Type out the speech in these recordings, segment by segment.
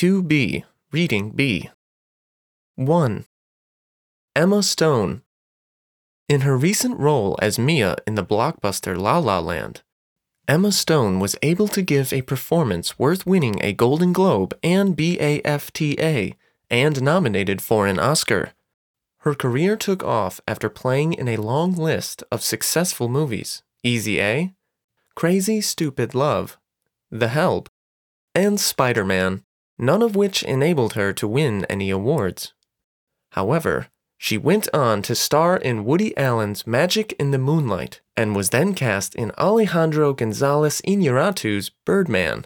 2B, Reading B. 1. Emma Stone. In her recent role as Mia in the blockbuster La La Land, Emma Stone was able to give a performance worth winning a Golden Globe and BAFTA and nominated for an Oscar. Her career took off after playing in a long list of successful movies: Easy A, Crazy Stupid Love, The Help, and Spider-Man, none of which enabled her to win any awards. However, she went on to star in Woody Allen's Magic in the Moonlight and was then cast in Alejandro González Iñárritu's Birdman.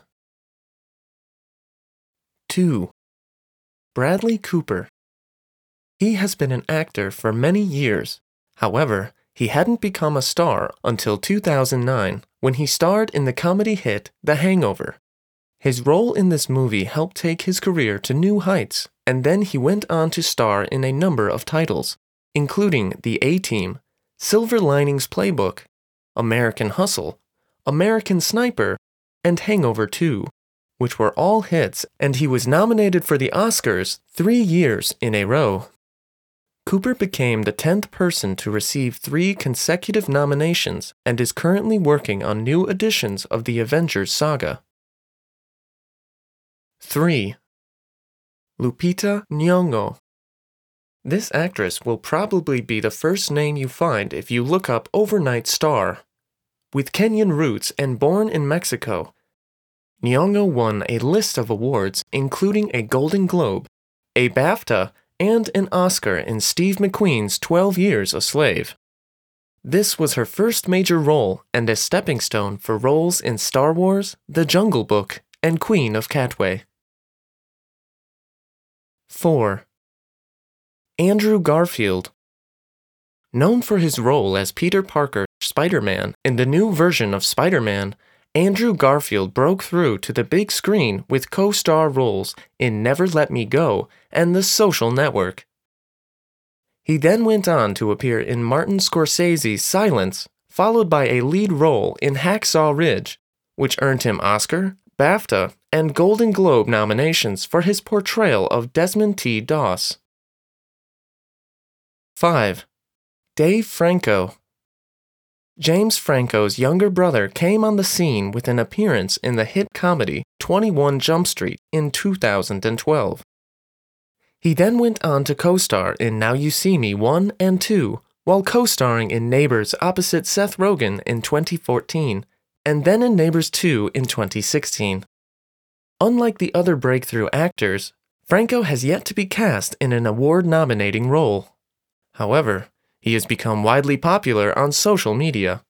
2. Bradley Cooper. He has been an actor for many years. However, he hadn't become a star until 2009 when he starred in the comedy hit The Hangover. His role in this movie helped take his career to new heights, and then he went on to star in a number of titles, including The A-Team, Silver Linings Playbook, American Hustle, American Sniper, and Hangover 2, which were all hits, and he was nominated for the Oscars 3 years in a row. Cooper became the 10th person to receive 3 consecutive nominations and is currently working on new editions of the Avengers saga. 3. Lupita Nyong'o. This actress will probably be the first name you find if you look up Overnight Star. With Kenyan roots and born in Mexico, Nyong'o won a list of awards including a Golden Globe, a BAFTA, and an Oscar in Steve McQueen's 12 Years a Slave. This was her first major role and a stepping stone for roles in Star Wars, The Jungle Book, and Queen of Katwe. 4. Andrew Garfield. Known for his role as Peter Parker, Spider-Man, in the new version of Spider-Man, Andrew Garfield broke through to the big screen with co-star roles in Never Let Me Go and The Social Network. He then went on to appear in Martin Scorsese's Silence, followed by a lead role in Hacksaw Ridge, which earned him Oscar, BAFTA, and Golden Globe nominations for his portrayal of Desmond T. Doss. 5. Dave Franco. James Franco's younger brother came on the scene with an appearance in the hit comedy 21 Jump Street in 2012. He then went on to co-star in Now You See Me 1 and 2, while co-starring in Neighbors opposite Seth Rogen in 2014, and then in Neighbors 2 in 2016. Unlike the other breakthrough actors, Franco has yet to be cast in an award-nominating role. However, he has become widely popular on social media.